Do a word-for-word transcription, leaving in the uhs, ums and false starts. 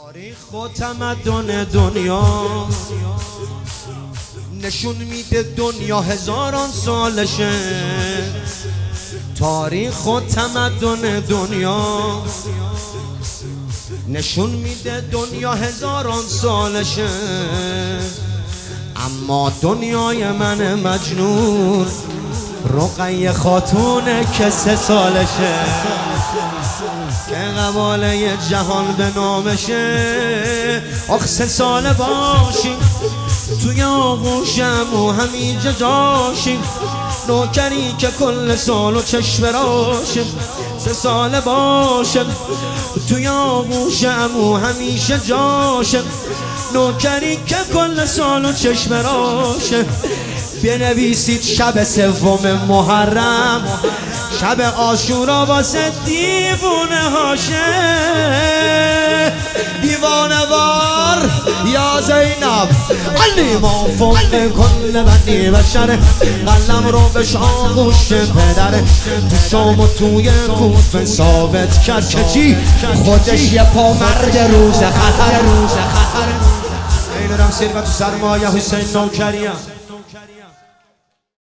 تاریخ و تمدن دنیا نشون میده دنیا هزاران سالشه. تاریخ و تمدن دنیا نشون میده دنیا هزاران سالشه. اما دنیای من مجنون رقیه خاتونه که سه سالشه، که قباله جهان به نامشه. آخ سه ساله باشیم توی آغوشم و همیشه جاشیم، نوکری که کل سال و چشم راشیم. سه ساله باشم توی آغوشم و همیشه جاشم، نوکری که کل سال و چشم راشم. بنویسید شب سوم محرم، شب عاشورا واسه دیوونه هاشه. دیوانه وار یا زینب علی ما فوق کل بنی بشره، قلم رو بهش آغوش پدره. تو شام و توی کوفه ثابت کرد که چی خودش یه پا مرد روز خطر. روز خطر این رم سیر و تو سرمایه حسین نوکریم.